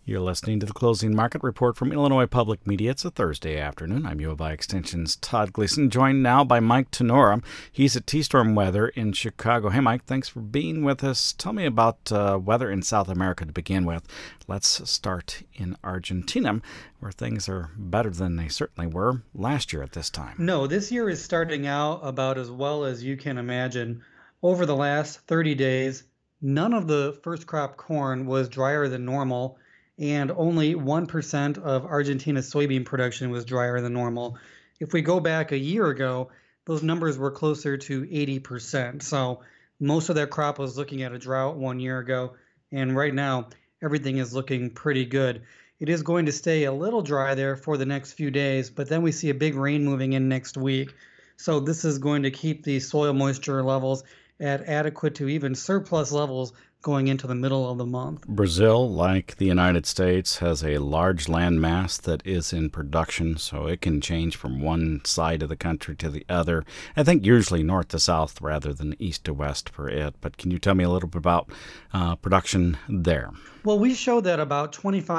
You're listening to the Closing Market Report from Illinois Public Media. It's a Thursday afternoon. I'm U of I Extension's Todd Gleason, joined now by Mike Tenora. He's at T-Storm Weather in Chicago. Hey, Mike, thanks for being with us. Tell me about weather in South America to begin with. Let's start in Argentina, where things are better than they certainly were last year at this time. No, this year is starting out about as well as you can imagine. Over the last 30 days, none of the first crop corn was drier than normal, and only 1% of Argentina's soybean production was drier than normal. If we go back a year ago, those numbers were closer to 80%. So most of their crop was looking at a drought 1 year ago, and right now everything is looking pretty good. It is going to stay a little dry there for the next few days, but then we see a big rain moving in next week. So this is going to keep the soil moisture levels at adequate to even surplus levels going into the middle of the month. Brazil, like the United States, has a large land mass that is in production, so it can change from one side of the country to the other. I think usually north to south rather than east to west for it. But can you tell me a little bit about production there? Well, we showed that about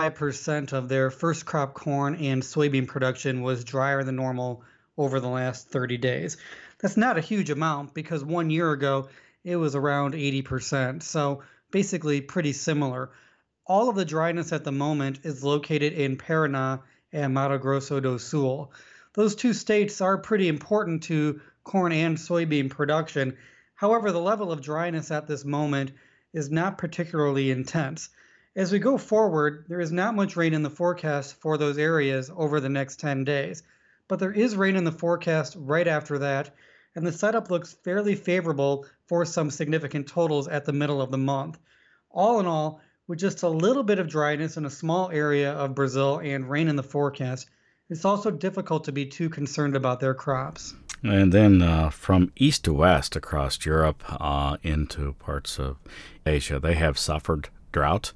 25% of their first crop corn and soybean production was drier than normal over the last 30 days. That's not a huge amount because 1 year ago it was around 80%. So basically pretty similar. All of the dryness at the moment is located in Paraná and Mato Grosso do Sul. Those two states are pretty important to corn and soybean production. However, the level of dryness at this moment is not particularly intense. As we go forward, there is not much rain in the forecast for those areas over the next 10 days, but there is rain in the forecast right after that, and the setup looks fairly favorable for some significant totals at the middle of the month. All in all, with just a little bit of dryness in a small area of Brazil and rain in the forecast, it's also difficult to be too concerned about their crops. And then from east to west across Europe into parts of Asia, they have suffered drought.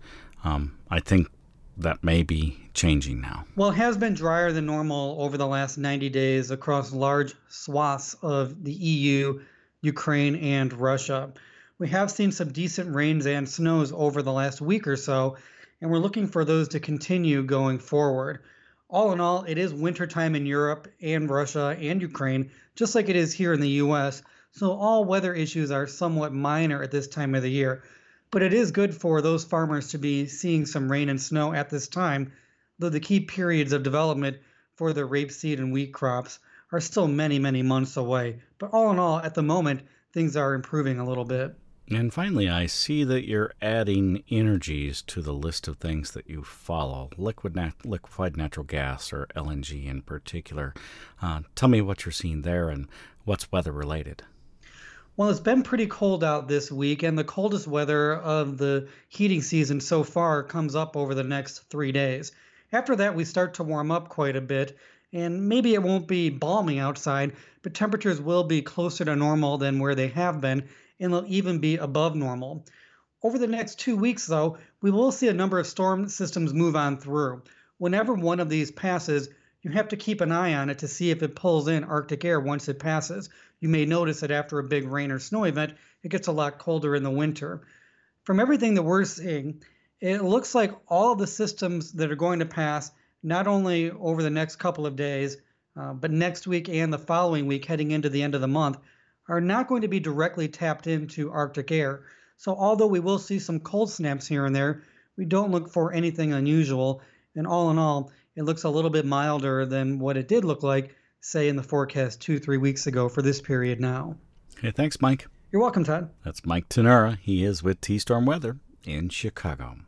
I think that may be changing now. Well, it has been drier than normal over the last 90 days across large swaths of the EU, Ukraine, and Russia. We have seen some decent rains and snows over the last week or so, and we're looking for those to continue going forward. All in all, it is wintertime in Europe and Russia and Ukraine, just like it is here in the U.S., so all weather issues are somewhat minor at this time of the year. But it is good for those farmers to be seeing some rain and snow at this time, though the key periods of development for the rapeseed and wheat crops are still many, many months away. But all in all, at the moment, things are improving a little bit. And finally, I see that you're adding energies to the list of things that you follow, liquefied natural gas, or LNG in particular. Tell me what you're seeing there and what's weather-related. Well, it's been pretty cold out this week, and the coldest weather of the heating season so far comes up over the next 3 days. After that, we start to warm up quite a bit, and maybe it won't be balmy outside, but temperatures will be closer to normal than where they have been, and they'll even be above normal. Over the next 2 weeks, though, we will see a number of storm systems move on through. Whenever one of these passes, you have to keep an eye on it to see if it pulls in Arctic air once it passes. You may notice that after a big rain or snow event, it gets a lot colder in the winter. From everything that we're seeing, it looks like all of the systems that are going to pass, not only over the next couple of days, but next week and the following week heading into the end of the month, are not going to be directly tapped into Arctic air. So although we will see some cold snaps here and there, we don't look for anything unusual. And all in all, it looks a little bit milder than what it did look like, say, in the forecast 2-3 weeks ago for this period now. Hey, thanks, Mike. You're welcome, Todd. That's Mike Tenora. He is with T-Storm Weather in Chicago.